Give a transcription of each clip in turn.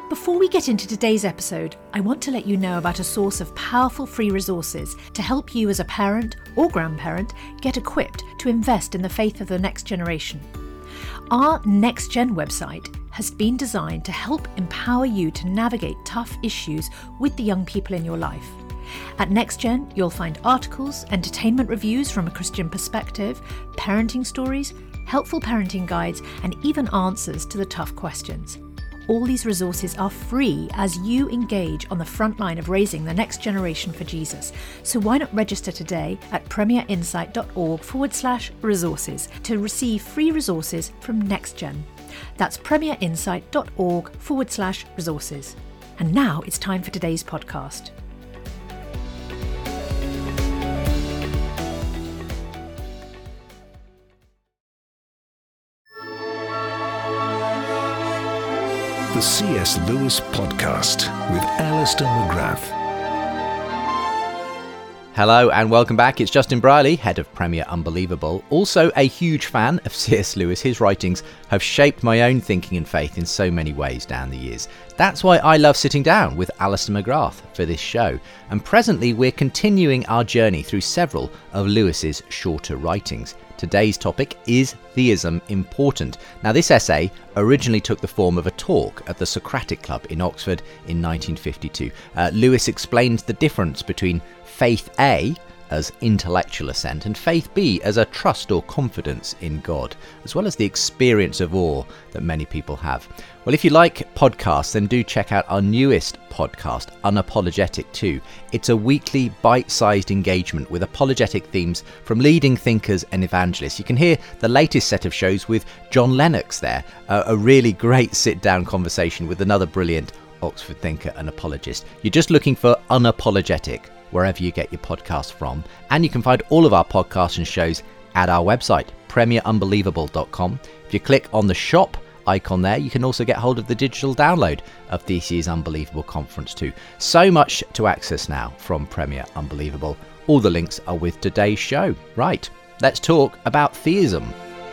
Before we get into today's episode, I want to let you know about a source of powerful free resources to help you as a parent or grandparent get equipped to invest in the faith of the next generation. Our Next Gen website has been designed to help empower you to navigate tough issues with the young people in your life. At NextGen, you'll find articles, entertainment reviews from a Christian perspective, parenting stories, helpful parenting guides, and even answers to the tough questions. All these resources are free as you engage on the front line of raising the next generation for Jesus. So why not register today at premierinsight.org/resources to receive free resources from NextGen. That's premierinsight.org/resources. And now it's time for today's podcast. The C.S. Lewis Podcast with Alistair McGrath. Hello and welcome back. It's Justin Brierley, head of Premier Unbelievable. Also a huge fan of C.S. Lewis. His writings have shaped my own thinking and faith in so many ways down the years. That's why I love sitting down with Alistair McGrath for this show. And presently we're continuing our journey through several of Lewis's shorter writings. Today's topic is Theism Important? Now, this essay originally took the form of a talk at the Socratic Club in Oxford in 1952. Lewis explained the difference between faith A as intellectual assent and faith B as a trust or confidence in God, as well as the experience of awe that many people have. Well, if you like podcasts, then do check out our newest podcast, Unapologetic 2. It's a weekly bite-sized engagement with apologetic themes from leading thinkers and evangelists. You can hear the latest set of shows with John Lennox there, a really great sit-down conversation with another brilliant Oxford thinker and apologist. You're just looking for Unapologetic wherever you get your podcasts from. And you can find all of our podcasts and shows at our website, premierunbelievable.com. If you click on the shop icon there, you can also get hold of the digital download of this year's Unbelievable Conference too. So much to access now from Premier Unbelievable. All the links are with today's show. Right, let's talk about theism.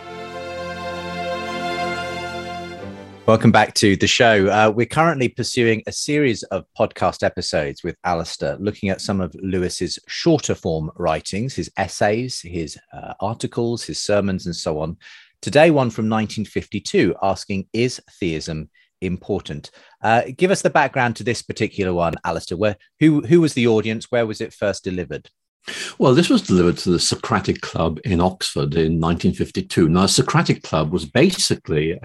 Welcome back to the show. We're currently pursuing a series of podcast episodes with Alistair, looking at some of Lewis's shorter form writings, his essays, his articles, his sermons, and so on. Today, one from 1952, asking, is theism important? Give us the background to this particular one, Alistair. Who was the audience? Where was it first delivered? Well, this was delivered to the Socratic Club in Oxford in 1952. Now, the Socratic Club was basically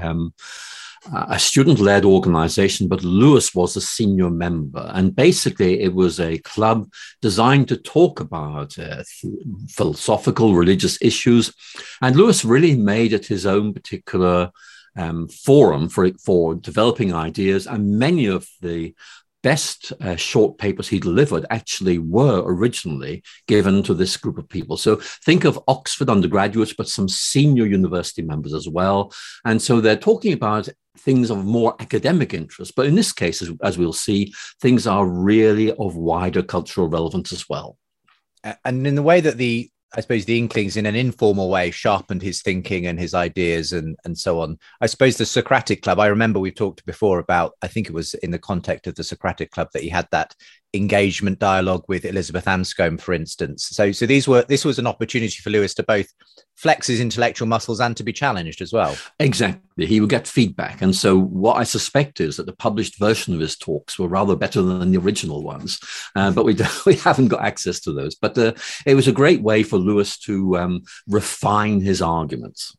a student-led organization, but Lewis was a senior member. And basically, it was a club designed to talk about philosophical, religious issues. And Lewis really made it his own particular forum for developing ideas. And many of the best short papers he delivered actually were originally given to this group of people. So think of Oxford undergraduates, but some senior university members as well. And so they're talking about things of more academic interest. But in this case, as we'll see, things are really of wider cultural relevance as well. And in the way that I suppose the Inklings in an informal way sharpened his thinking and his ideas and so on. I suppose the Socratic Club, I remember we've talked before about, I think it was in the context of the Socratic Club that he had that engagement dialogue with Elizabeth Anscombe, for instance. So this was an opportunity for Lewis to both flex his intellectual muscles and to be challenged as well. Exactly. He would get feedback. And so what I suspect is that the published version of his talks were rather better than the original ones. But we haven't got access to those. But it was a great way for Lewis to refine his arguments.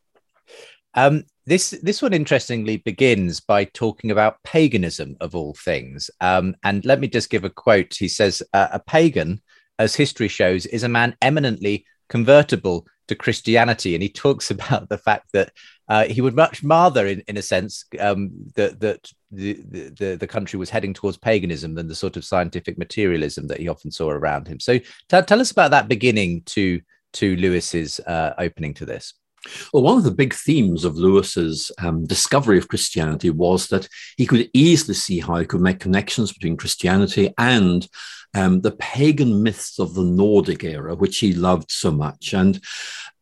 This one interestingly begins by talking about paganism of all things. And let me just give a quote. He says, a pagan, as history shows, is a man eminently convertible to Christianity. And he talks about the fact that he would much rather, in a sense, that the country was heading towards paganism than the sort of scientific materialism that he often saw around him. So tell us about that beginning to Lewis's opening to this. Well, one of the big themes of Lewis's discovery of Christianity was that he could easily see how he could make connections between Christianity and the pagan myths of the Nordic era, which he loved so much. And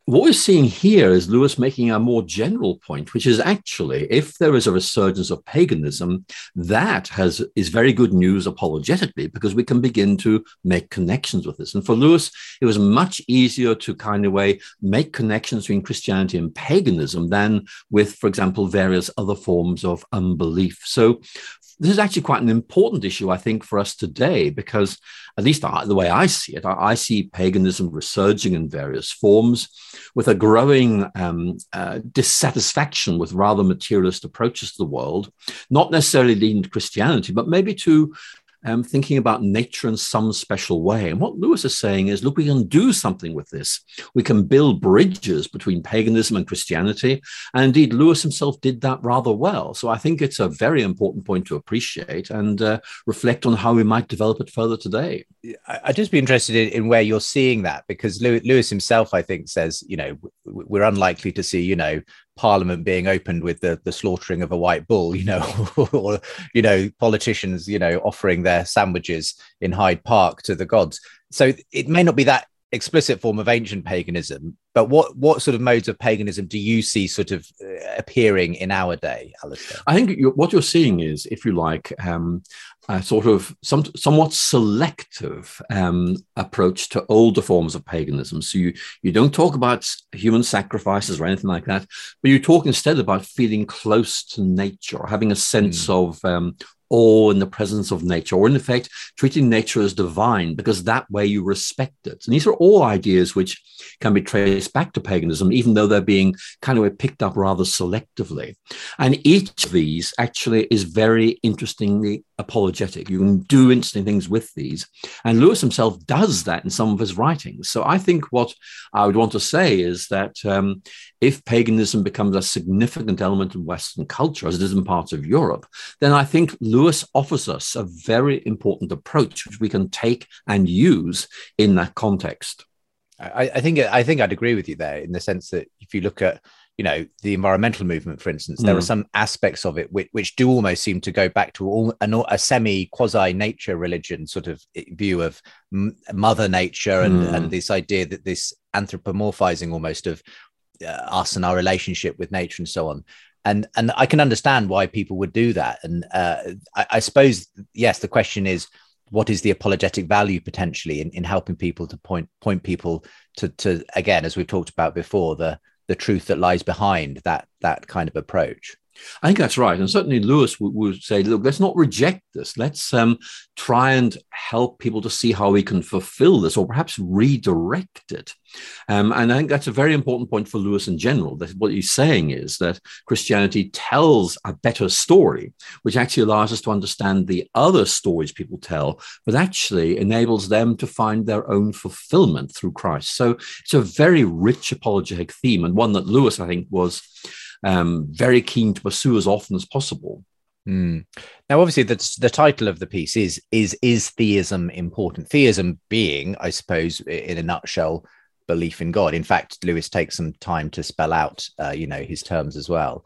what we're seeing here is Lewis making a more general point, which is actually, if there is a resurgence of paganism, that is very good news apologetically, because we can begin to make connections with this. And for Lewis, it was much easier to kind of make connections between Christianity and paganism than with, for example, various other forms of unbelief. So this is actually quite an important issue, I think, for us today, because at least the way I see it, I see paganism resurging in various forms with a growing dissatisfaction with rather materialist approaches to the world, not necessarily leading to Christianity, but maybe to thinking about nature in some special way. And what Lewis is saying is, look, we can do something with this. We can build bridges between paganism and Christianity. And indeed, Lewis himself did that rather well. So I think it's a very important point to appreciate and reflect on how we might develop it further today. I'd just be interested in where you're seeing that, because Lewis himself, I think, says, we're unlikely to see, Parliament being opened with the slaughtering of a white bull, or, politicians, offering their sandwiches in Hyde Park to the gods. So it may not be that explicit form of ancient paganism, but what sort of modes of paganism do you see sort of appearing in our day, Alistair? I think what you're seeing is, if you like, a sort of somewhat selective approach to older forms of paganism. So you don't talk about human sacrifices or anything like that, but you talk instead about feeling close to nature, having a sense of awe in the presence of nature, or in effect, treating nature as divine, because that way you respect it. And these are all ideas which can be traced back to paganism, even though they're being kind of picked up rather selectively. And each of these actually is very interestingly apologetic. You can do interesting things with these. And Lewis himself does that in some of his writings. So I think what I would want to say is that if paganism becomes a significant element in Western culture, as it is in parts of Europe, then I think Lewis offers us a very important approach which we can take and use in that context. I think I'd agree with you there, in the sense that if you look at the environmental movement, for instance, there are some aspects of it which do almost seem to go back to a semi-quasi-nature religion sort of view of mother nature and this idea that this anthropomorphizing almost of us and our relationship with nature and so on. And I can understand why people would do that. And I suppose, yes, the question is, what is the apologetic value potentially in helping people to point people to, again, as we've talked about before, the truth that lies behind that kind of approach? I think that's right. And certainly Lewis would say, look, let's not reject this. Let's try and help people to see how we can fulfill this, or perhaps redirect it. And I think that's a very important point for Lewis in general, that what he's saying is that Christianity tells a better story, which actually allows us to understand the other stories people tell, but actually enables them to find their own fulfillment through Christ. So it's a very rich apologetic theme, and one that Lewis, I think, was very keen to pursue as often as possible. Now, obviously, the title of the piece is theism important? Theism being, I suppose, in a nutshell, belief in God. In fact, Lewis takes some time to spell out, his terms as well.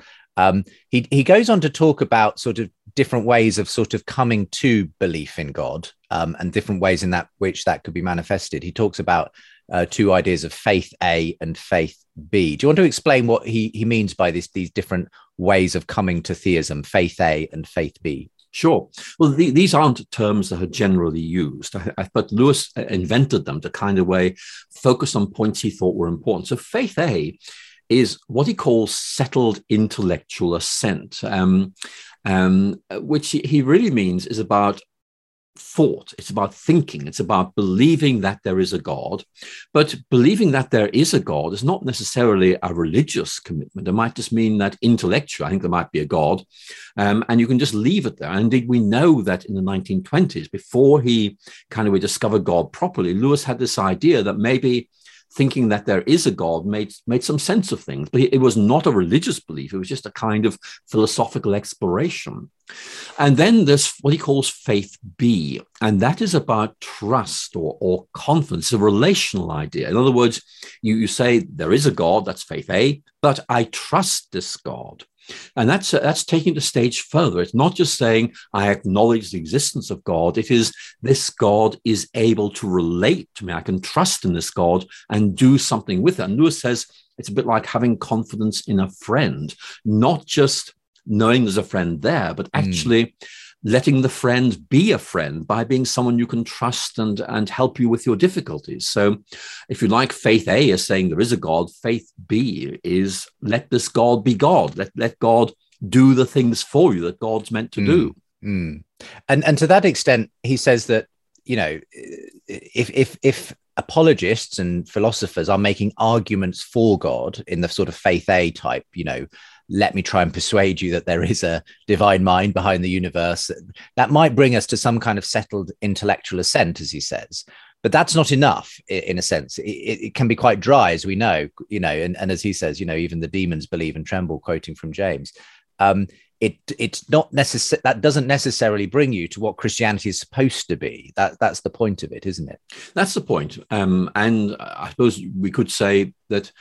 He goes on to talk about sort of different ways of sort of coming to belief in God, and different ways in which that could be manifested. He talks about two ideas of faith A and faith B. Do you want to explain what he means by these different ways of coming to theism, faith A and faith B? Sure. Well, these aren't terms that are generally used, but Lewis invented them to kind of focus on points he thought were important. So faith A is what he calls settled intellectual assent, which he really means is about thought. It's about thinking. It's about believing that there is a God. But believing that there is a God is not necessarily a religious commitment. It might just mean that intellectually, I think there might be a God, and you can just leave it there. And indeed, we know that in the 1920s, before he kind of discovered God properly, Lewis had this idea that maybe thinking that there is a God made some sense of things, but it was not a religious belief. It was just a kind of philosophical exploration. And then there's what he calls faith B, and that is about trust or confidence, a relational idea. In other words, you say there is a God, that's faith A, but I trust this God. And that's taking the stage further. It's not just saying, I acknowledge the existence of God. It is, this God is able to relate to me. I can trust in this God and do something with it. And Lewis says it's a bit like having confidence in a friend, not just knowing there's a friend there, but actually letting the friend be a friend by being someone you can trust and help you with your difficulties. So if you like, faith A is saying there is a God. Faith B is let this God be God. Let God do the things for you that God's meant to do. And to that extent, he says that, you know, if apologists and philosophers are making arguments for God in the sort of faith A type, you know, let me try and persuade you that there is a divine mind behind the universe, that might bring us to some kind of settled intellectual assent, as he says. But that's not enough, in a sense. It can be quite dry, as we know, you know, and as he says, you know, even the demons believe and tremble, quoting from James. It's not necessary. That doesn't necessarily bring you to what Christianity is supposed to be. That's the point of it, isn't it? That's the point. And I suppose we could say that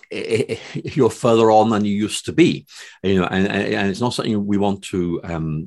you're further on than you used to be, you know, and it's not something we want to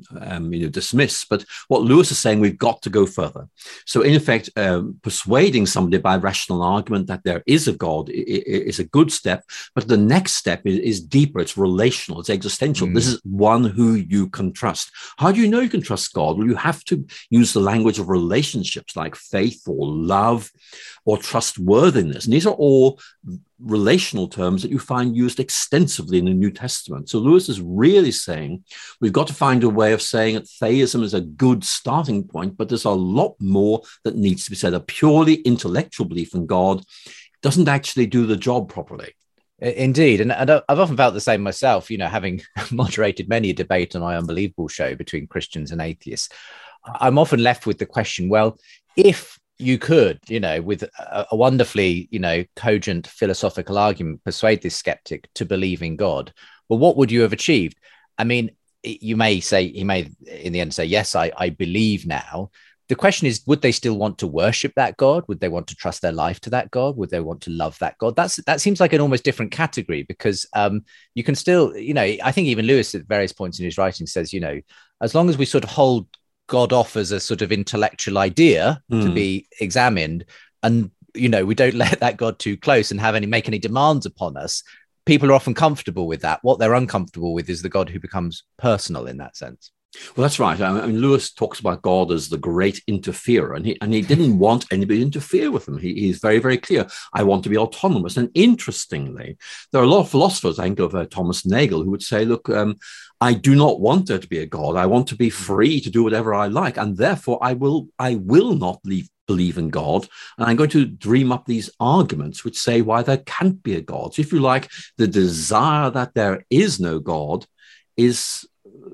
dismiss. But what Lewis is saying, we've got to go further. So in effect, persuading somebody by rational argument that there is a God is a good step, but the next step is deeper. It's relational. It's existential. This is one who you can trust. How do you know you can trust God? Well, you have to use the language of relationships like faith or love or trustworthiness. And these are all relational terms that you find used extensively in the New Testament. So Lewis is really saying we've got to find a way of saying that theism is a good starting point, but there's a lot more that needs to be said. A purely intellectual belief in God doesn't actually do the job properly. Indeed. And I've often felt the same myself, you know, having moderated many a debate on my Unbelievable show between Christians and atheists. I'm often left with the question, well, if you could, you know, with a wonderfully, you know, cogent philosophical argument, persuade this skeptic to believe in God, well, what would you have achieved? I mean, you may say, he may in the end say, yes, I believe now. The question is, would they still want to worship that God? Would they want to trust their life to that God? Would they want to love that God? That seems like an almost different category, because you can still, you know, I think even Lewis at various points in his writing says, you know, as long as we sort of hold God off as a sort of intellectual idea to be examined, and, you know, we don't let that God too close and make any demands upon us, people are often comfortable with that. What they're uncomfortable with is the God who becomes personal in that sense. Well, that's right. I mean, Lewis talks about God as the great interferer, and he didn't want anybody to interfere with him. He's very, very clear. I want to be autonomous. And interestingly, there are a lot of philosophers, I think of Thomas Nagel, who would say, look, I do not want there to be a God. I want to be free to do whatever I like, and therefore I will not believe in God. And I'm going to dream up these arguments which say why there can't be a God. So if you like, the desire that there is no God is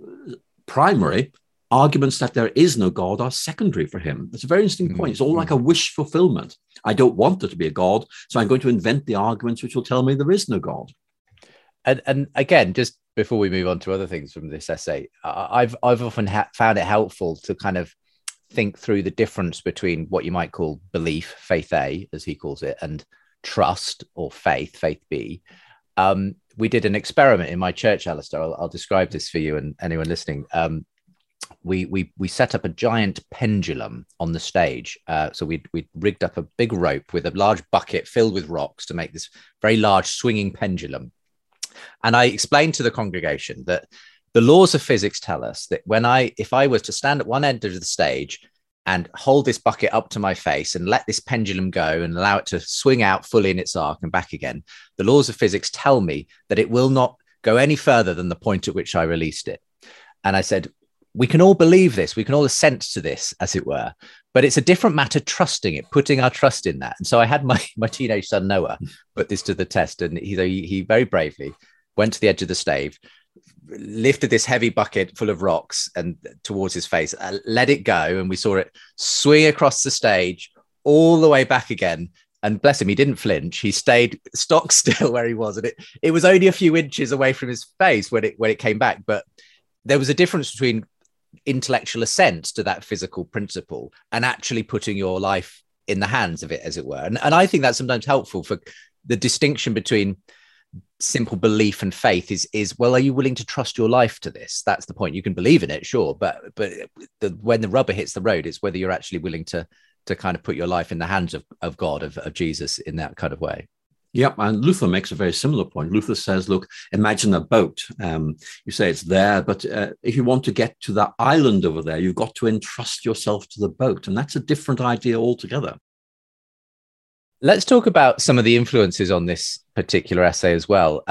primary. Arguments that there is no God are secondary for him. It's a very interesting point. It's all like a wish fulfillment. I don't want there to be a God, so I'm going to invent the arguments which will tell me there is no God. And again, just before we move on to other things from this essay, I've often found it helpful to kind of think through the difference between what you might call belief, faith A, as he calls it, and trust or faith B. We did an experiment in my church, Alistair. I'll describe this for you and anyone listening. We set up a giant pendulum on the stage. So we rigged up a big rope with a large bucket filled with rocks to make this very large swinging pendulum. And I explained to the congregation that the laws of physics tell us that if I was to stand at one end of the stage and hold this bucket up to my face and let this pendulum go and allow it to swing out fully in its arc and back again, the laws of physics tell me that it will not go any further than the point at which I released it. And I said, we can all believe this. We can all assent to this, as it were. But it's a different matter trusting it, putting our trust in that. And so I had my teenage son, Noah, put this to the test. And he very bravely went to the edge of the stage, lifted this heavy bucket full of rocks and towards his face, let it go. And we saw it swing across the stage all the way back again. And bless him, he didn't flinch. He stayed stock still where he was. And it was only a few inches away from his face when it came back. But there was a difference between intellectual assent to that physical principle and actually putting your life in the hands of it, as it were. And I think that's sometimes helpful for the distinction between simple belief and faith is well, are you willing to trust your life to this? That's the point. You can believe in it, sure, but when the rubber hits the road, it's whether you're actually willing to kind of put your life in the hands of God, of Jesus, in that kind of way. Yep, and Luther makes a very similar point. Luther says, look, imagine a boat. You say it's there, but if you want to get to that island over there, you've got to entrust yourself to the boat. And that's a different idea altogether. Let's talk about some of the influences on this particular essay as well.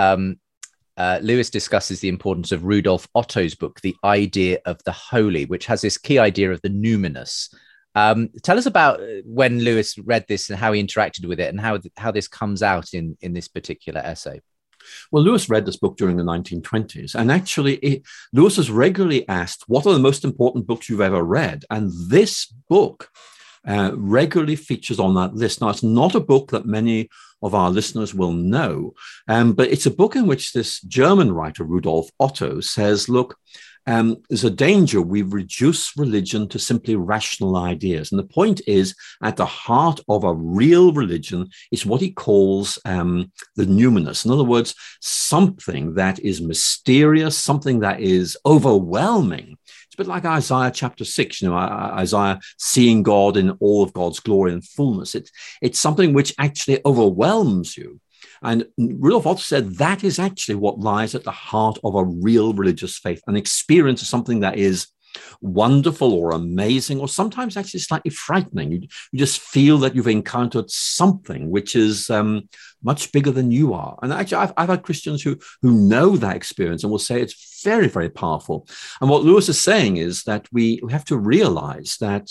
Lewis discusses the importance of Rudolf Otto's book, The Idea of the Holy, which has this key idea of the numinous. Tell us about when Lewis read this and how he interacted with it and how this comes out in this particular essay. Well, Lewis read this book during the 1920s, and actually Lewis was regularly asked, what are the most important books you've ever read? And this book regularly features on that list. Now, it's not a book that many of our listeners will know, but it's a book in which this German writer, Rudolf Otto, says, look, there's a danger we reduce religion to simply rational ideas. And the point is, at the heart of a real religion is what he calls the numinous. In other words, something that is mysterious, something that is overwhelming. It's a bit like Isaiah chapter 6, Isaiah seeing God in all of God's glory and fullness. It's something which actually overwhelms you. And Rudolf Otto said that is actually what lies at the heart of a real religious faith, an experience of something that is wonderful or amazing, or sometimes actually slightly frightening. You just feel that you've encountered something which is much bigger than you are. And actually, I've had Christians who know that experience and will say it's very, very powerful. And what Lewis is saying is that we have to realize that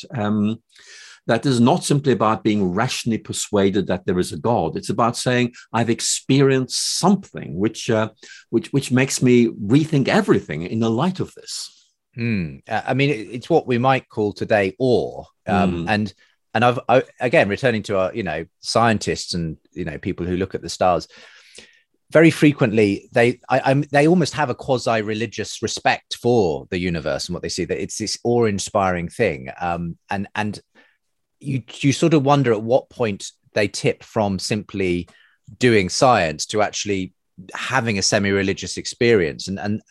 that is not simply about being rationally persuaded that there is a God. It's about saying, I've experienced something which makes me rethink everything in the light of this. I mean, it's what we might call today awe. And I've again, returning to our, scientists and, people who look at the stars, very frequently they almost have a quasi-religious respect for the universe and what they see, that it's this awe-inspiring thing. And you sort of wonder at what point they tip from simply doing science to actually having a semi-religious experience. And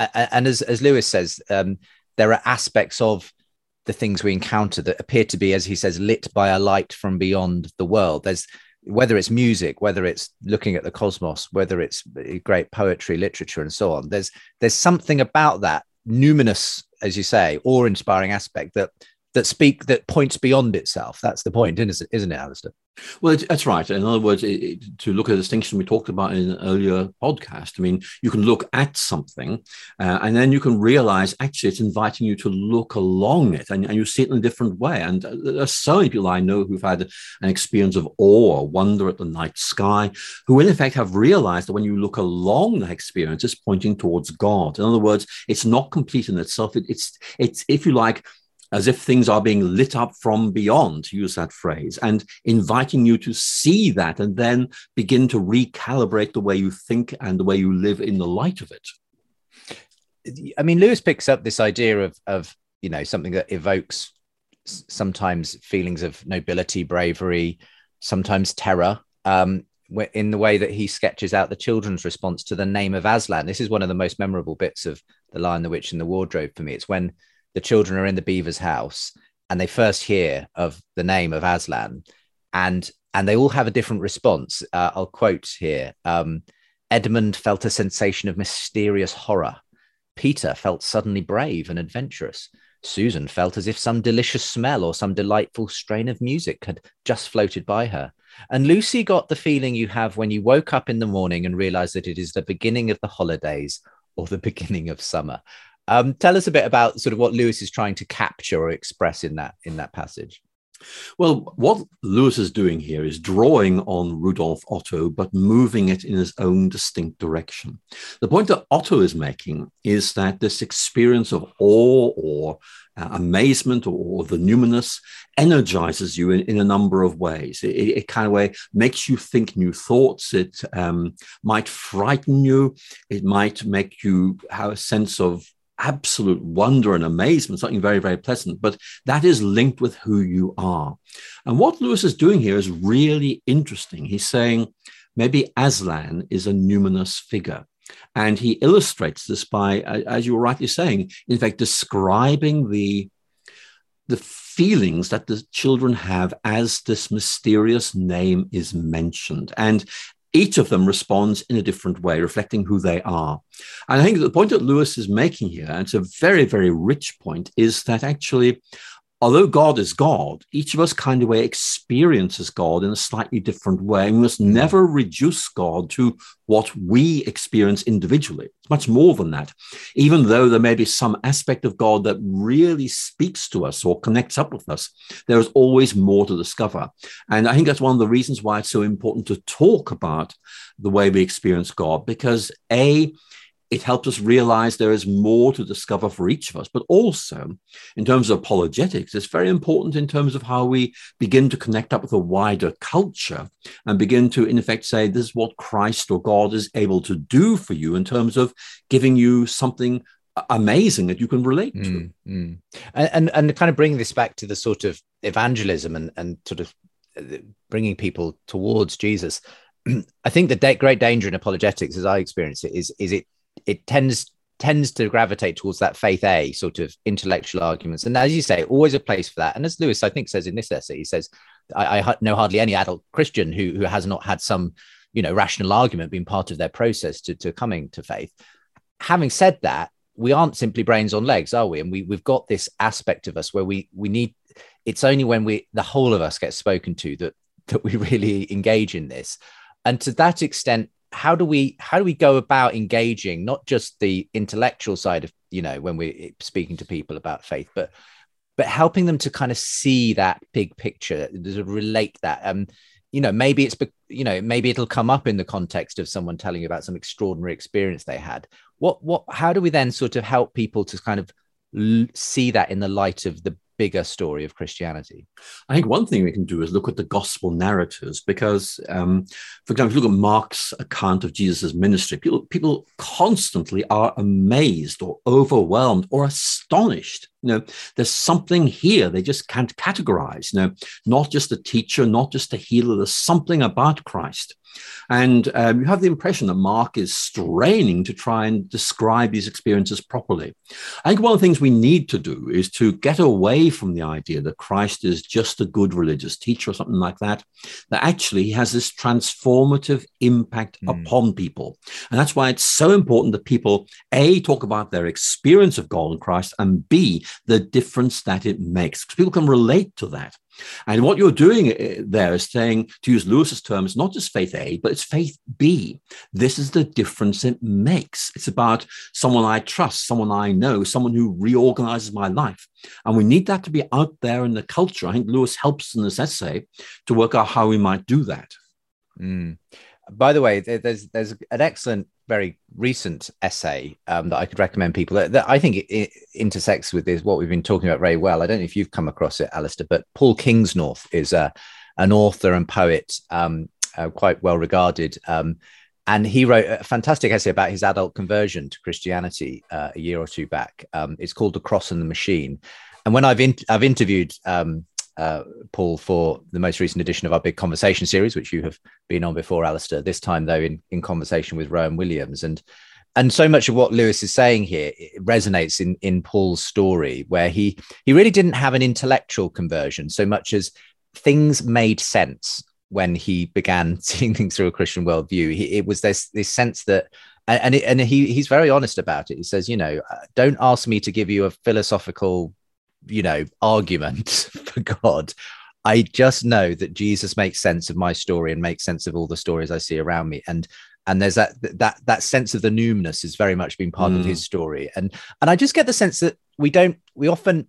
as Lewis says, there are aspects of the things we encounter that appear to be, as he says, lit by a light from beyond the world. There's, whether it's music, whether it's looking at the cosmos, whether it's great poetry, literature, and so on. There's something about that numinous, as you say, awe-inspiring aspect that points beyond itself. That's the point, isn't it, Alistair? Well, that's right. In other words, to look at the distinction we talked about in an earlier podcast, I mean, you can look at something and then you can realize actually it's inviting you to look along it, and you see it in a different way. And there's so many people I know who've had an experience of awe or wonder at the night sky, who in effect have realized that when you look along that experience, it's pointing towards God. In other words, it's not complete in itself. It's if you like, as if things are being lit up from beyond, to use that phrase, and inviting you to see that and then begin to recalibrate the way you think and the way you live in the light of it. I mean, Lewis picks up this idea of something that evokes sometimes feelings of nobility, bravery, sometimes terror, in the way that he sketches out the children's response to the name of Aslan. This is one of the most memorable bits of The Lion, the Witch and the Wardrobe for me. It's when the children are in the beaver's house and they first hear of the name of Aslan, and they all have a different response. I'll quote here. Edmund felt a sensation of mysterious horror. Peter felt suddenly brave and adventurous. Susan felt as if some delicious smell or some delightful strain of music had just floated by her. And Lucy got the feeling you have when you woke up in the morning and realized that it is the beginning of the holidays or the beginning of summer. Tell us a bit about sort of what Lewis is trying to capture or express in that passage. Well, what Lewis is doing here is drawing on Rudolf Otto, but moving it in his own distinct direction. The point that Otto is making is that this experience of awe or amazement or the numinous energizes you in a number of ways. It kind of way makes you think new thoughts. It might frighten you. It might make you have a sense of absolute wonder and amazement, something very, very pleasant, but that is linked with who you are. And what Lewis is doing here is really interesting. He's saying, maybe Aslan is a numinous figure. And he illustrates this by, as you were rightly saying, in fact, describing the feelings that the children have as this mysterious name is mentioned. And each of them responds in a different way, reflecting who they are. And I think the point that Lewis is making here, and it's a very, very rich point, is that actually, although God is God, each of us kind of way experiences God in a slightly different way. And we must never reduce God to what we experience individually. It's much more than that. Even though there may be some aspect of God that really speaks to us or connects up with us, there is always more to discover. And I think that's one of the reasons why it's so important to talk about the way we experience God, because it helps us realize there is more to discover for each of us, but also in terms of apologetics, it's very important in terms of how we begin to connect up with a wider culture and begin to, in effect, say, this is what Christ or God is able to do for you in terms of giving you something amazing that you can relate to. And kind of bringing this back to the sort of evangelism and sort of bringing people towards Jesus. I think the great danger in apologetics, as I experience it, is it tends to gravitate towards that faith A sort of intellectual arguments. And as you say, always a place for that. And as Lewis, I think, says in this essay, he says, I know hardly any adult Christian who has not had some, rational argument being part of their process to coming to faith. Having said that, we aren't simply brains on legs, are we? And we've got this aspect of us where we need, it's only when the whole of us gets spoken to that we really engage in this. And to that extent, how do we go about engaging not just the intellectual side of, when we're speaking to people about faith, but helping them to kind of see that big picture, to relate that. Maybe maybe it'll come up in the context of someone telling you about some extraordinary experience they had. How do we then sort of help people to kind of see that in the light of the bigger story of Christianity? I think one thing we can do is look at the gospel narratives, because, for example, if you look at Mark's account of Jesus' ministry, people constantly are amazed or overwhelmed or astonished. There's something here they just can't categorize. Not just a teacher, not just a healer. There's something about Christ. And you have the impression that Mark is straining to try and describe these experiences properly. I think one of the things we need to do is to get away from the idea that Christ is just a good religious teacher or something like that, that actually he has this transformative impact upon people. And that's why it's so important that people, A, talk about their experience of God and Christ, and B, the difference that it makes, because people can relate to that. And what you're doing there is saying, to use Lewis's terms, not just faith A, but it's faith B. This is the difference it makes. It's about someone I trust, someone I know, someone who reorganizes my life. And we need that to be out there in the culture. I think Lewis helps in this essay to work out how we might do that. By the way, there's an excellent, very recent essay that I could recommend people that I think it intersects with this, what we've been talking about very well. I don't know if you've come across it, Alistair, but Paul Kingsnorth is an author and poet, quite well regarded. And he wrote a fantastic essay about his adult conversion to Christianity a year or two back. It's called The Cross and the Machine. And when I've interviewed Paul for the most recent edition of our Big Conversation series, which you have been on before, Alistair, this time though in conversation with Rowan Williams, and so much of what Lewis is saying here resonates in Paul's story, where he really didn't have an intellectual conversion so much as things made sense when he began seeing things through a Christian worldview. It was this sense that, and he's very honest about it. He says, don't ask me to give you a philosophical argument for God. I just know that Jesus makes sense of my story and makes sense of all the stories I see around me. And there's that sense of the numinous has very much been part of his story. And I just get the sense that we often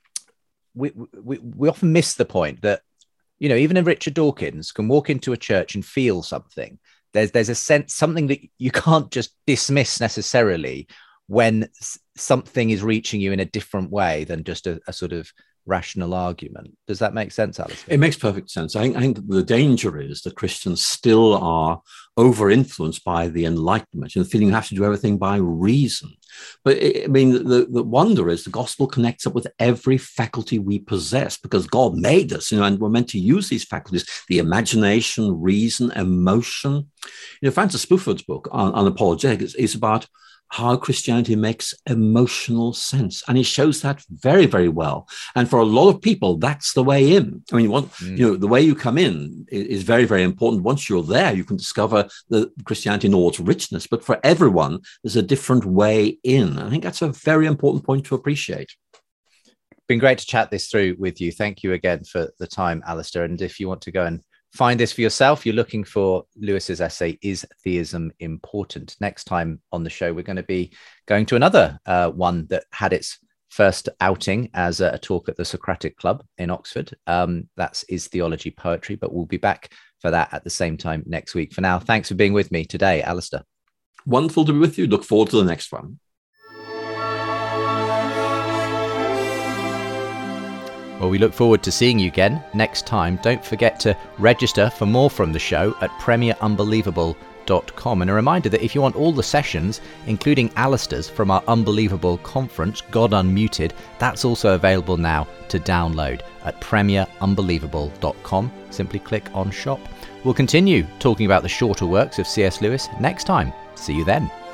miss the point that, even if Richard Dawkins can walk into a church and feel something, there's a sense, something that you can't just dismiss necessarily when something is reaching you in a different way than just a sort of rational argument. Does that make sense, Alistair? It makes perfect sense. I think the danger is that Christians still are over-influenced by the Enlightenment, the feeling you have to do everything by reason. But the wonder is the gospel connects up with every faculty we possess because God made us, and we're meant to use these faculties, the imagination, reason, emotion. Francis Spufford's book on apologetics is about how Christianity makes emotional sense. And he shows that very, very well. And for a lot of people, that's the way in. The way you come in is very, very important. Once you're there, you can discover the Christianity in all its richness. But for everyone, there's a different way in. I think that's a very important point to appreciate. Been great to chat this through with you. Thank you again for the time, Alistair. And if you want to go and find this for yourself, you're looking for Lewis's essay, Is Theism Important? Next time on the show, we're going to be going to another one that had its first outing as a talk at the Socratic Club in Oxford. That's Is Theology Poetry? But we'll be back for that at the same time next week. For now, thanks for being with me today, Alistair. Wonderful to be with you. Look forward to the next one. Well, we look forward to seeing you again next time. Don't forget to register for more from the show at premierunbelievable.com. And a reminder that if you want all the sessions, including Alistair's from our Unbelievable conference, God Unmuted, that's also available now to download at premierunbelievable.com. Simply click on shop. We'll continue talking about the shorter works of C.S. Lewis next time. See you then.